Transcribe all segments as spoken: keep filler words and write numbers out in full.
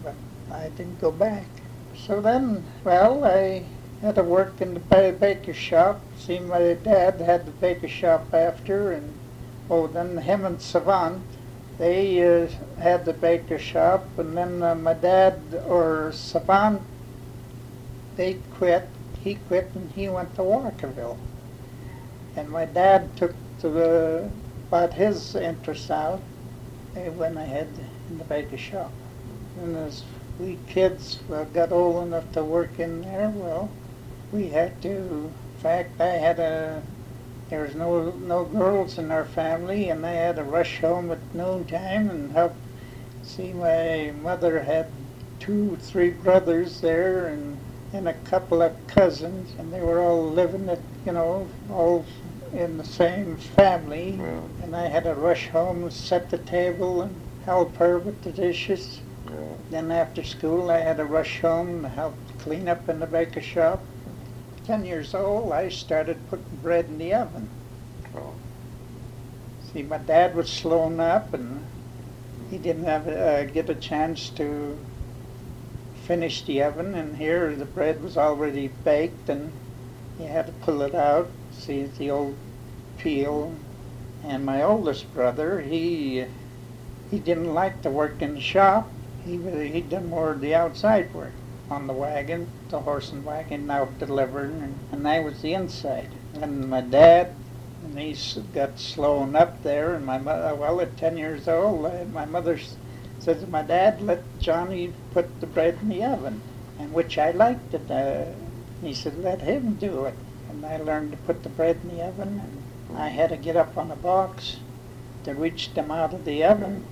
but I didn't go back. So then, well, I had to work in the ba- baker shop. See, my dad had the baker shop after, and oh, then him and Savant, they uh, had the baker shop, and then uh, my dad or Savant, they quit. He quit, and he went to Walkerville. And my dad took the bought his interest out. They went ahead in the baker shop. And as we kids uh, got old enough to work in there, well, we had to. In fact, I had a. There was no no girls in our family, and I had to rush home at noontime and help. See, my mother had two, three brothers there, and and a couple of cousins, and they were all living at, you know, all in the same family. Yeah. And I had to rush home and set the table and help her with the dishes. Yeah. Then after school, I had to rush home and help clean up in the baker shop. Ten years old, I started putting bread in the oven. Oh. See, my dad was slowing up, and he didn't have uh, get a chance to finish the oven. And here, the bread was already baked, and you had to pull it out. See the old peel. And my oldest brother, he he didn't like to work in the shop. He he done more of the outside work on the wagon, the horse and wagon, out delivering, and, and I was the inside. And my dad, and he got slowing up there, and my mother, well, at ten years old, I, my mother said to my dad, let Johnny put the bread in the oven, and which I liked it. Uh, he said, let him do it. And I learned to put the bread in the oven, and I had to get up on a box to reach them out of the oven.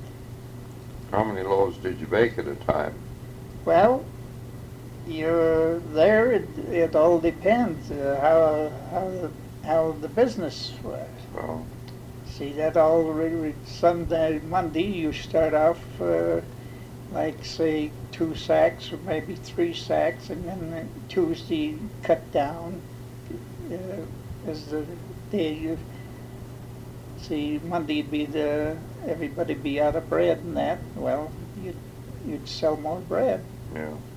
How many loaves did you bake at a time? Well, you're there, it, it all depends uh, how, how, how the business was. Well, See, that all, re- Sunday, Monday, you start off uh, like, say, two sacks or maybe three sacks, and then uh, Tuesday cut down uh, as the day you see, Monday'd be the, everybody be out of bread and that. Well, you'd, you'd sell more bread. yeah.